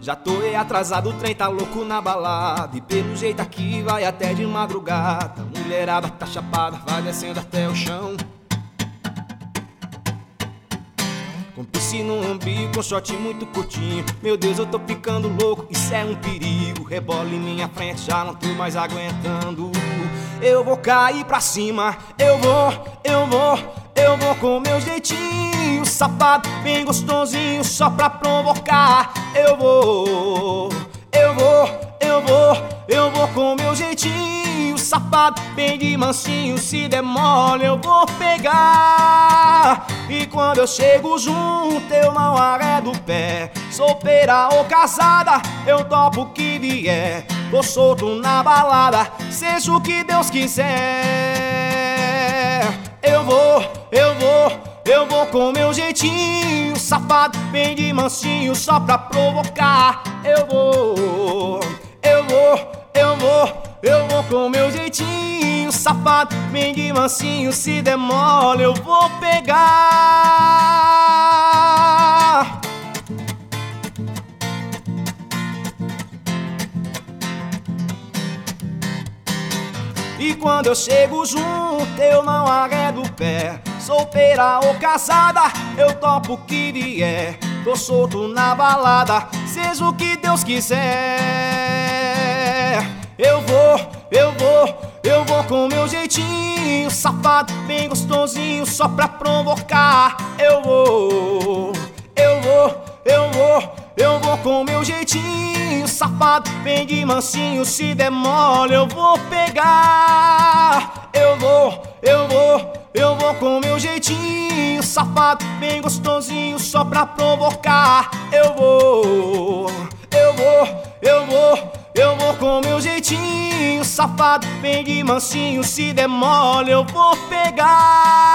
Já tô atrasado, o trem tá louco na balada, e pelo jeito aqui vai até de madrugada. Mulherada tá chapada, vai descendo até o chão, com piercing no umbigo, com short muito curtinho. Meu Deus, eu tô ficando louco, isso é um perigo. Rebola em minha frente, já não tô mais aguentando. Eu vou cair pra cima, eu vou com meu jeitinho safado, bem gostosinho, só pra provocar. Eu vou com meu jeitinho safado, bem de mansinho, se demole eu vou pegar. E quando eu chego junto eu não arredo o pé. Solteira ou casada, eu topo o que vier. Tô solto na balada, seja o que Deus quiser. Eu vou com meu jeitinho safado, bem de mansinho, só pra provocar. Eu vou com meu jeitinho safado, bem de mansinho, se demole eu vou pegar. E quando eu chego junto eu não arredo o pé. Solteira ou casada, eu topo o que vier. Tô solto na balada, seja o que Deus quiser. Eu vou com meu jeitinho safado, bem gostosinho, só pra provocar. Eu vou com meu jeitinho safado, bem de mansinho, se demole eu vou pegar. Eu vou com meu jeitinho safado, bem gostosinho, só pra provocar. Eu vou com meu jeitinho safado, bem de mansinho, se demole eu vou pegar.